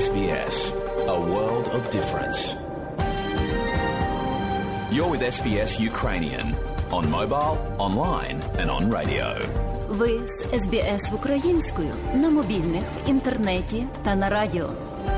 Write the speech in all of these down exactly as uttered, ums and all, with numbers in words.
Ес Бі Ес. A world of difference. You're with Ес Бі Ес Ukrainian on mobile, online and on radio. Ви з Ес Бі Ес українською на мобільних, інтернеті та на радіо.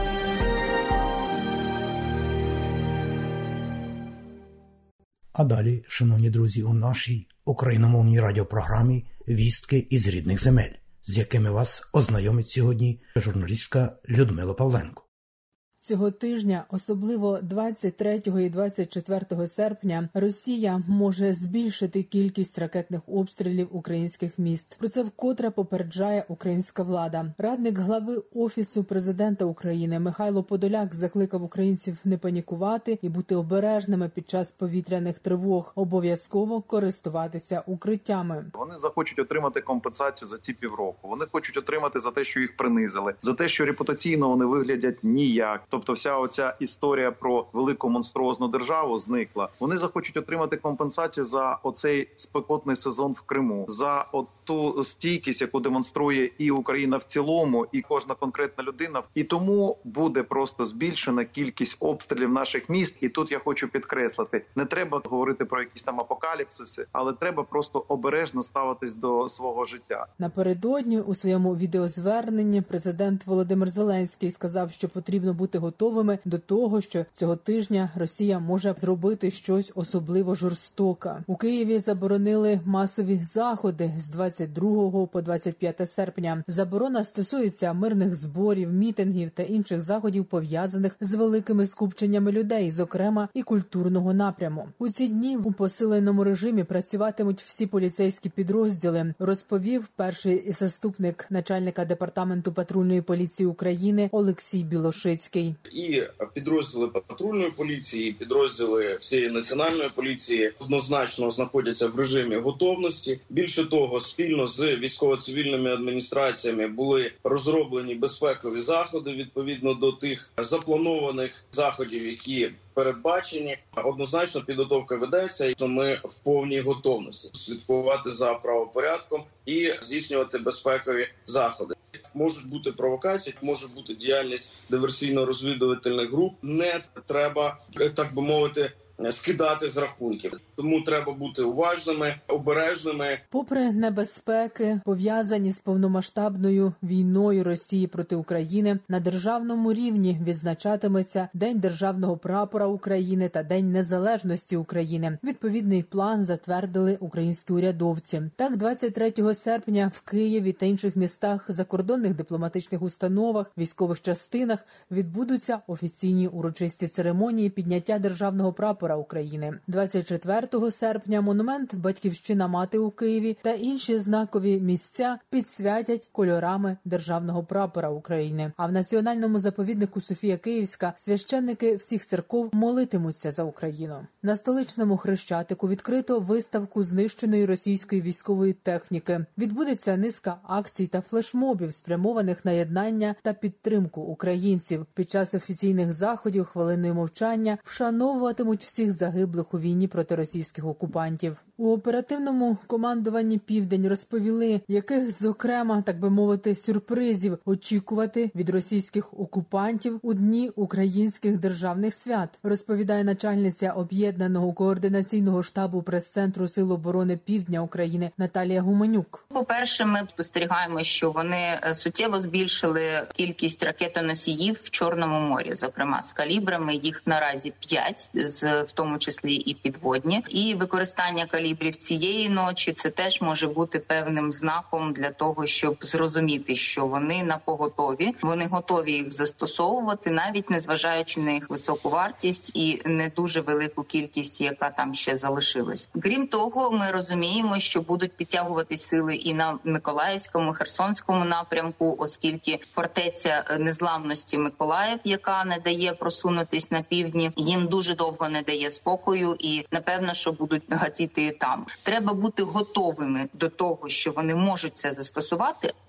А далі, шановні друзі, у нашій україномовній радіопрограмі «Вістки із рідних земель», з якими вас ознайомить сьогодні журналістка Людмила Павленко. Цього тижня, особливо двадцять третього і двадцять четвертого серпня, Росія може збільшити кількість ракетних обстрілів українських міст. Про це вкотре попереджає українська влада. Радник глави Офісу президента України Михайло Подоляк закликав українців не панікувати і бути обережними під час повітряних тривог, обов'язково користуватися укриттями. Вони захочуть отримати компенсацію за ці півроку. Вони хочуть отримати за те, що їх принизили, за те, що репутаційно вони виглядять ніяк. Тобто вся оця історія про велику монструозну державу зникла. Вони захочуть отримати компенсацію за оцей спекотний сезон в Криму, за ту стійкість, яку демонструє і Україна в цілому, і кожна конкретна людина. І тому буде просто збільшена кількість обстрілів наших міст. І тут я хочу підкреслити, не треба говорити про якісь там апокаліпсиси, але треба просто обережно ставитись до свого життя. Напередодні у своєму відеозверненні президент Володимир Зеленський сказав, що потрібно бути готовими до того, що цього тижня Росія може зробити щось особливо жорстоке. У Києві заборонили масові заходи з двадцять другого по двадцять п'яте серпня. Заборона стосується мирних зборів, мітингів та інших заходів, пов'язаних з великими скупченнями людей, зокрема і культурного напряму. У ці дні у посиленому режимі працюватимуть всі поліцейські підрозділи, розповів перший заступник начальника департаменту патрульної поліції України Олексій Білошицький. І підрозділи патрульної поліції, і підрозділи всієї національної поліції однозначно знаходяться в режимі готовності. Більше того, спільно з військово-цивільними адміністраціями були розроблені безпекові заходи відповідно до тих запланованих заходів, які передбачені. Однозначно підготовка ведеться, і ми в повній готовності слідкувати за правопорядком і здійснювати безпекові заходи. Можуть бути провокації, може бути діяльність диверсійно-розвідувальних груп. Не треба, так би мовити, скидати з рахунків. Тому треба бути уважними, обережними. Попри небезпеки, пов'язані з повномасштабною війною Росії проти України, на державному рівні відзначатиметься День державного прапора України та День незалежності України. Відповідний план затвердили українські урядовці. Так, двадцять третього серпня в Києві та інших містах, закордонних дипломатичних установах, військових частинах відбудуться офіційні урочисті церемонії підняття державного прапора України. двадцять четвертого серпня монумент «Батьківщина мати» у Києві та інші знакові місця підсвятять кольорами державного прапора України. А в національному заповіднику Софія Київська священники всіх церков молитимуться за Україну. На столичному Хрещатику відкрито виставку знищеної російської військової техніки. Відбудеться низка акцій та флешмобів, спрямованих на єднання та підтримку українців. Під час офіційних заходів хвилиною мовчання вшановуватимуть всіх загиблих у війні проти російських окупантів. У оперативному командуванні «Південь» розповіли, яких, зокрема, так би мовити, сюрпризів очікувати від російських окупантів у дні українських державних свят, розповідає начальниця Об'єднаного координаційного штабу прес-центру Сил оборони Півдня України Наталія Гуменюк. По-перше, ми спостерігаємо, що вони суттєво збільшили кількість ракетоносіїв в Чорному морі, зокрема з калібрами, їх наразі п'ять, в тому числі і підводні. І використання калібрів цієї ночі – це теж може бути певним знаком для того, щоб зрозуміти, що вони на поготові, вони готові їх застосовувати, навіть незважаючи на їх високу вартість і не дуже велику кількість, яка там ще залишилась. Крім того, ми розуміємо, що будуть підтягувати сили і на Миколаївському, Херсонському напрямку, оскільки фортеця незламності Миколаїв, яка не дає просунутись на півдні, їм дуже довго не дає спокою і, напевно, що будуть гатіти там. Треба бути готовими до того, що вони можуть це застосувати,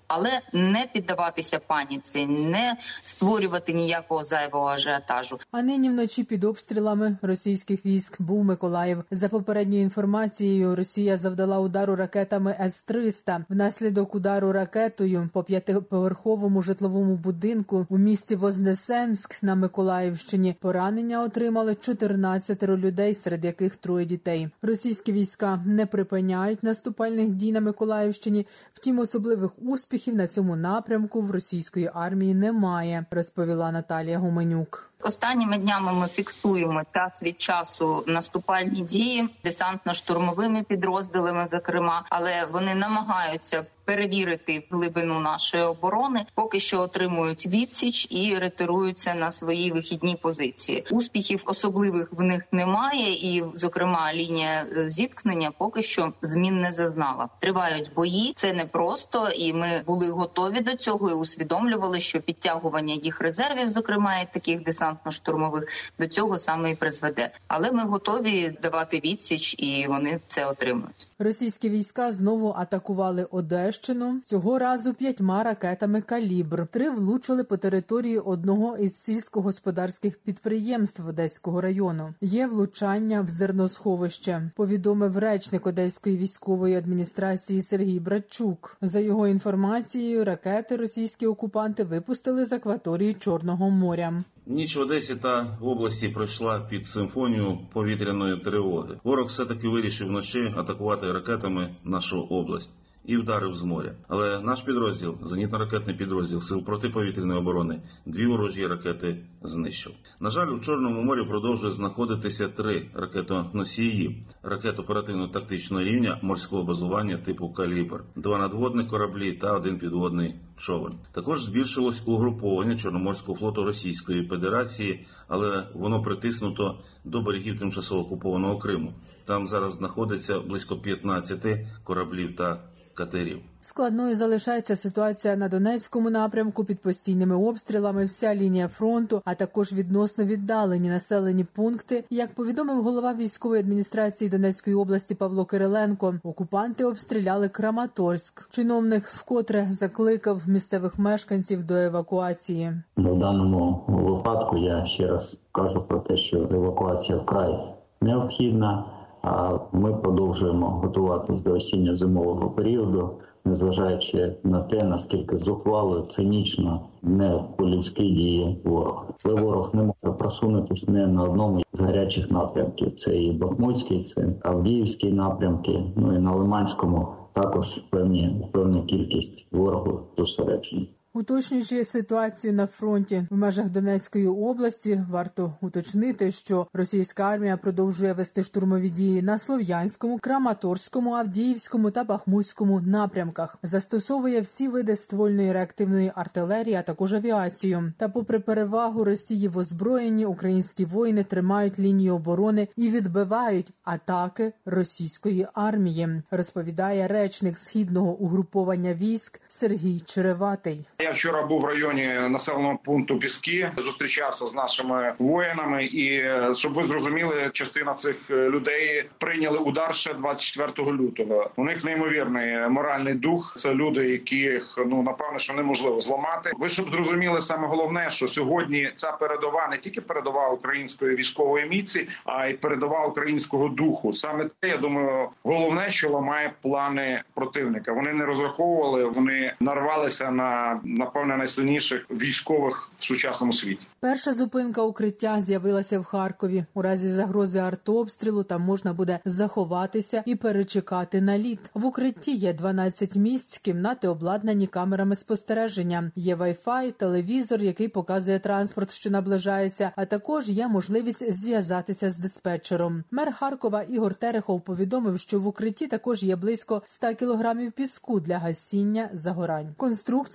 але не піддаватися паніці, не створювати ніякого зайвого ажіотажу. А нині вночі під обстрілами російських військ був Миколаїв. За попередньою інформацією, Росія завдала удару ракетами С триста. Внаслідок удару ракетою по п'ятиповерховому житловому будинку у місті Вознесенськ на Миколаївщині поранення отримали чотирнадцять людей, серед яких троє дітей. Російські війська не припиняють наступальних дій на Миколаївщині. Втім, особливих успіхів на цьому напрямку в російської армії немає, розповіла Наталія Гуменюк. Останніми днями ми фіксуємо час від часу наступальні дії десантно-штурмовими підрозділами, зокрема, але вони намагаються перевірити глибину нашої оборони, поки що отримують відсіч і ретируються на свої вихідні позиції. Успіхів особливих в них немає, і, зокрема, лінія зіткнення поки що змін не зазнала. Тривають бої, це непросто, і ми були готові до цього і усвідомлювали, що підтягування їх резервів, зокрема, і таких десантно-штурмових, до цього саме і призведе. Але ми готові давати відсіч, і вони це отримують. Російські війська знову атакували Одещину, цього разу п'ятьма ракетами «Калібр». Три влучили по території одного із сільськогосподарських підприємств Одеського району. Є влучання в зерносховище, повідомив речник Одеської військової адміністрації Сергій Братчук. За його інформацією, ракети російські окупанти випустили з акваторії Чорного моря. Ніч в Одесі та в області пройшла під симфонію повітряної тривоги. Ворог все-таки вирішив вночі атакувати ракетами нашу область і вдарив з моря. Але наш підрозділ, зенітно-ракетний підрозділ Сил протиповітряної оборони, дві ворожі ракети знищив. На жаль, у Чорному морі продовжує знаходитися три ракетоносії ракет оперативно-тактичного рівня морського базування типу «Калібр», два надводних кораблі та один підводний човен. Також збільшилось угруповання Чорноморського флоту Російської Федерації, але воно притиснуто до берегів тимчасово окупованого Криму. Там зараз знаходиться близько п'ятнадцяти кораблів та катерів. Складною залишається ситуація на Донецькому напрямку під постійними обстрілами, вся лінія фронту, а також відносно віддалені населені пункти. Як повідомив голова військової адміністрації Донецької області Павло Кириленко, окупанти обстріляли Краматорськ. Чиновник вкотре закликав місцевих мешканців до евакуації. В даному випадку я ще раз кажу про те, що евакуація вкрай необхідна. А ми продовжуємо готуватись до осінньо-зимового періоду, незважаючи на те, наскільки зухвало, цинічно, не по-людськи діє ворог. Але ворог не може просунутись не на одному з гарячих напрямків. Це і Бахмутський, це Авдіївський напрямки, ну і на Лиманському також певні, певна кількість ворогу зосереджена. Уточнюючи ситуацію на фронті в межах Донецької області, варто уточнити, що російська армія продовжує вести штурмові дії на Слов'янському, Краматорському, Авдіївському та Бахмутському напрямках. Застосовує всі види ствольної реактивної артилерії, а також авіацію. Та попри перевагу Росії в озброєнні, українські воїни тримають лінію оборони і відбивають атаки російської армії, розповідає речник східного угруповання військ Сергій Череватий. Я вчора був в районі населеного пункту Піски, зустрічався з нашими воїнами, і щоб ви зрозуміли, частина цих людей прийняли удар ще двадцять четвертого лютого. У них неймовірний моральний дух. Це люди, яких ну напевно, що неможливо зламати. Ви щоб зрозуміли, саме головне, що сьогодні ця передова не тільки передова української військової міці, а й передова українського духу. Саме це, я думаю, головне, що ламає плани противника. Вони не розраховували, вони нарвалися на напевно, найсильніших військових в сучасному світі. Перша зупинка укриття з'явилася в Харкові. У разі загрози артобстрілу там можна буде заховатися і перечекати наліт. В укритті є дванадцять місць, кімнати обладнані камерами спостереження. Є вай-фай, телевізор, який показує транспорт, що наближається, а також є можливість зв'язатися з диспетчером. Мер Харкова Ігор Терехов повідомив, що в укритті також є близько ста кілограмів піску для гасіння загорань. Конструкція може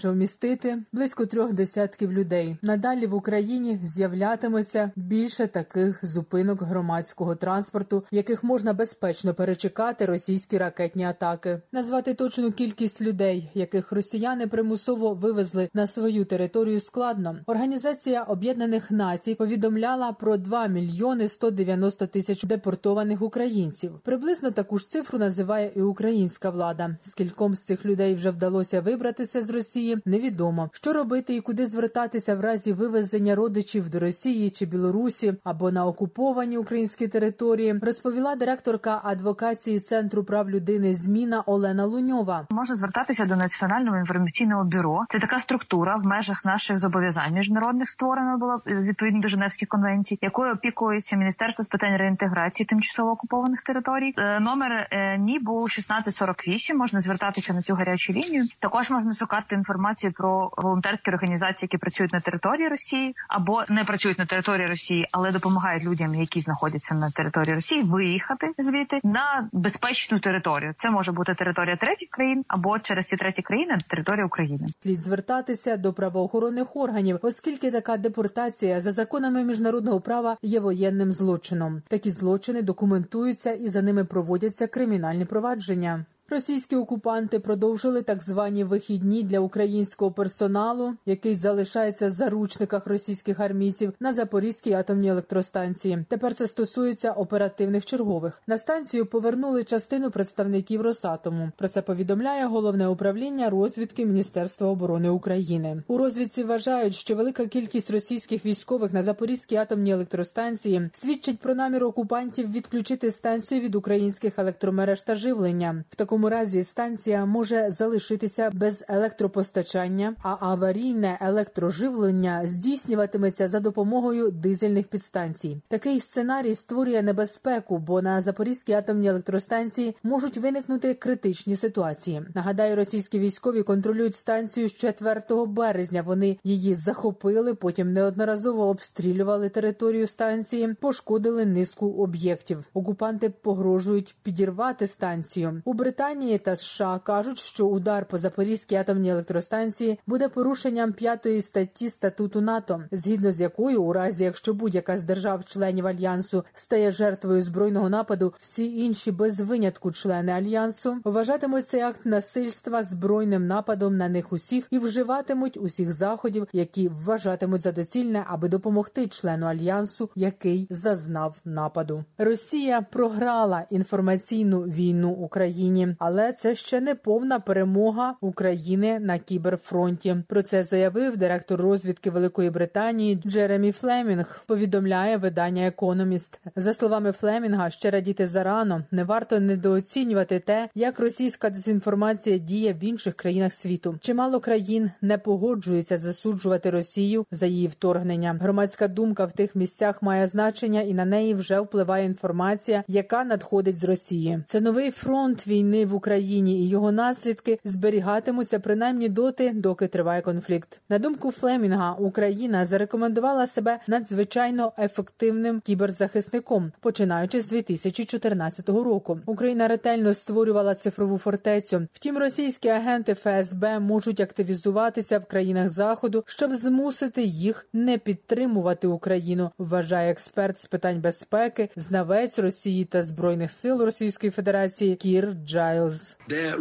може вмістити близько трьох десятків людей. Надалі в Україні з'являтиметься більше таких зупинок громадського транспорту, в яких можна безпечно перечекати російські ракетні атаки. Назвати точну кількість людей, яких росіяни примусово вивезли на свою територію, складно. Організація Об'єднаних Націй повідомляла про два мільйони сто дев'яносто тисяч депортованих українців. Приблизно таку ж цифру називає і українська влада. Скільком з цих людей вже вдалося вибратися з Росії, невідомо. Що робити і куди звертатися в разі вивезення родичів до Росії чи Білорусі або на окуповані українські території, розповіла директорка адвокації Центру прав людини «Зміна» Олена Луньова. Можна звертатися до Національного інформаційного бюро. Це така структура в межах наших зобов'язань міжнародних створена була відповідно до Женевських конвенцій, якою опікується Міністерство з питань реінтеграції тимчасово окупованих територій. Номер НІБУ шістнадцять сорок вісім. Можна звертатися на цю гарячу лінію. Також можна шукати інформацію про волонтерські організації, які працюють на території Росії або не працюють на території Росії, але допомагають людям, які знаходяться на території Росії, виїхати звідти на безпечну територію. Це може бути територія третіх країн або через ці треті країни територія України. Слід звертатися до правоохоронних органів, оскільки така депортація за законами міжнародного права є воєнним злочином. Такі злочини документуються і за ними проводяться кримінальні провадження. Російські окупанти продовжили так звані вихідні для українського персоналу, який залишається в заручниках російських армійців на Запорізькій атомній електростанції. Тепер це стосується оперативних чергових. На станцію повернули частину представників Росатому. Про це повідомляє Головне управління розвідки Міністерства оборони України. У розвідці вважають, що велика кількість російських військових на Запорізькій атомній електростанції свідчить про намір окупантів відключити станцію від українських електромереж та живлення. В такому В такому разі станція може залишитися без електропостачання, а аварійне електроживлення здійснюватиметься за допомогою дизельних підстанцій. Такий сценарій створює небезпеку, бо на Запорізькій атомній електростанції можуть виникнути критичні ситуації. Нагадаю, російські військові контролюють станцію з четвертого березня. Вони її захопили, потім неодноразово обстрілювали територію станції, пошкодили низку об'єктів. Окупанти погрожують підірвати станцію. У Британії та США кажуть, що удар по Запорізькій атомній електростанції буде порушенням п'ятої статті статуту НАТО, згідно з якою у разі, якщо будь-яка з держав-членів Альянсу стає жертвою збройного нападу, всі інші без винятку члени Альянсу вважатимуть цей акт насильства збройним нападом на них усіх і вживатимуть усіх заходів, які вважатимуть за доцільне, аби допомогти члену Альянсу, який зазнав нападу. Росія програла інформаційну війну Україні. Але це ще не повна перемога України на кіберфронті. Про це заявив директор розвідки Великої Британії Джеремі Флемінг, повідомляє видання «Економіст». За словами Флемінга, ще радіти зарано, не варто недооцінювати те, як російська дезінформація діє в інших країнах світу. Чимало країн не погоджуються засуджувати Росію за її вторгнення. Громадська думка в тих місцях має значення, і на неї вже впливає інформація, яка надходить з Росії. Це новий фронт війни в Україні, і його наслідки зберігатимуться принаймні доти, доки триває конфлікт. На думку Флемінга, Україна зарекомендувала себе надзвичайно ефективним кіберзахисником, починаючи з дві тисячі чотирнадцятого року. Україна ретельно створювала цифрову фортецю. Втім, російські агенти Ф С Б можуть активізуватися в країнах Заходу, щоб змусити їх не підтримувати Україну, вважає експерт з питань безпеки, знавець Росії та Збройних сил Російської Федерації Кір Джайлз.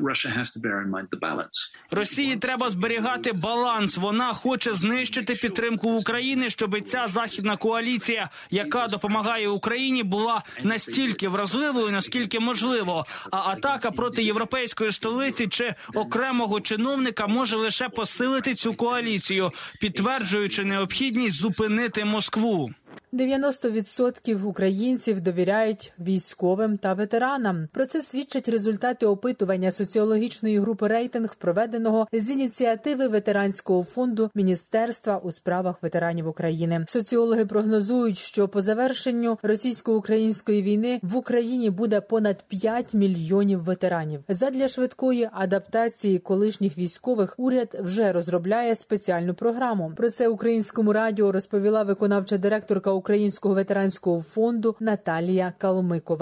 Росії треба зберігати баланс. Вона хоче знищити підтримку України, щоб ця західна коаліція, яка допомагає Україні, була настільки вразливою, наскільки можливо. А атака проти європейської столиці чи окремого чиновника може лише посилити цю коаліцію, підтверджуючи необхідність зупинити Москву. дев'яносто відсотків українців довіряють військовим та ветеранам. Про це свідчать результати опитування соціологічної групи «Рейтинг», проведеного з ініціативи ветеранського фонду Міністерства у справах ветеранів України. Соціологи прогнозують, що по завершенню російсько-української війни в Україні буде понад п'ять мільйонів ветеранів. Задля швидкої адаптації колишніх військових уряд вже розробляє спеціальну програму. Про це Українському радіо розповіла виконавча директорка Українського ветеранського фонду Наталія Калмикова.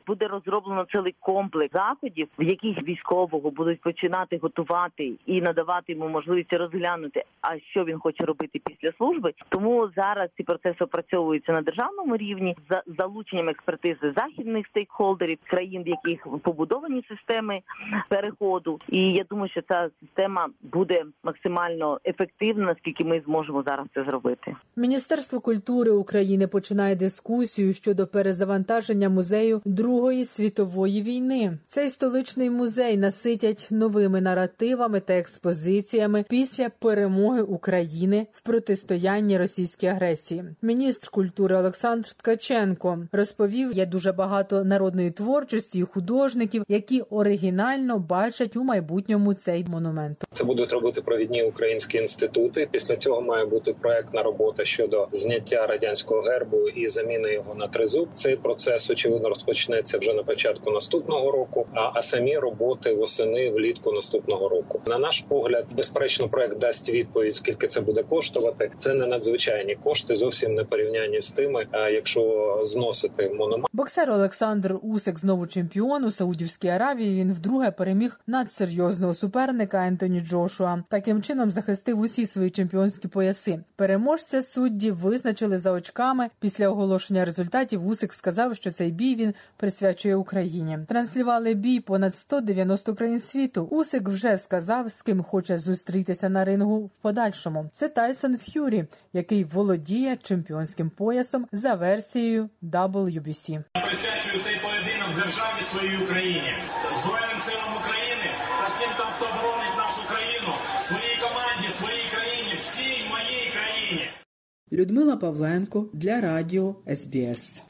буде розроблено цілий комплекс заходів, в яких військового будуть починати готувати і надавати йому можливість розглянути, а що він хоче робити після служби. Тому зараз ці процеси опрацьовуються на державному рівні за залученням експертизи західних стейкхолдерів, країн, в яких побудовані системи переходу. І я думаю, що ця система буде максимально ефективна, наскільки ми зможемо зараз це зробити. Міністерство культури України починає дискусію щодо перезавантаження музею Другої світової війни. Цей столичний музей наситять новими наративами та експозиціями після перемоги України в протистоянні російській агресії. Міністр культури Олександр Ткаченко розповів, є дуже багато народної творчості і художників, які оригінально бачать у майбутньому цей монумент. Це будуть робити провідні українські інститути. Після цього має бути проектна робота щодо зняття радянського гербу і заміни його на тризуб. Цей процес, очевидно, розпочнеться вже на початку наступного року, а, а самі роботи восени влітку наступного року. На наш погляд, безперечно, проект дасть відповідь, скільки це буде коштувати. Це не надзвичайні кошти, зовсім не порівнянні з тими, а якщо зносити монумент. Боксер Олександр Усик знову чемпіон у Саудівській Аравії. Він вдруге переміг надсерйозного суперника Ентоні Джошуа. Таким чином захистив усі свої чемпіонські пояси. Переможця судді визначили за очками. Після оголошення результатів Усик сказав, що цей бій він присвячує Україні. Транслювали бій понад сто дев'яносто країн світу. Усик вже сказав, з ким хоче зустрітися на рингу в подальшому. Це Тайсон Ф'юрі, який володіє чемпіонським поясом за версією дабл ю бі сі. Присвячую цей поєдинок державі своїй Україні, Збройним силам України та всім тим, хто боронить нашу країну, своїй команді, своїй країні, всій моїй країні. Людмила Павленко для радіо ес бі ес.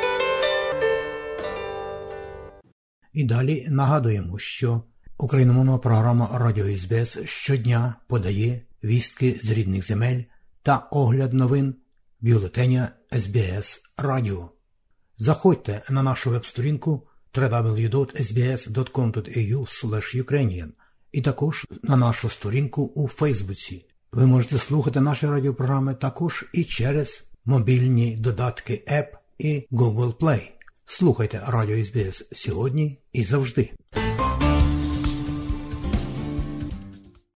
І далі нагадуємо, що україномовна програма Радіо ес бі ес щодня подає вістки з рідних земель та огляд новин бюлетеня ес бі ес Радіо. Заходьте на нашу веб-сторінку дабл ю дабл ю дабл ю крапка ес бі ес крапка ком крапка ей ю слеш юкрейніан і також на нашу сторінку у Фейсбуці. Ви можете слухати наші радіопрограми також і через мобільні додатки App і Google Play. Слухайте Радіо ес бі ес сьогодні і завжди.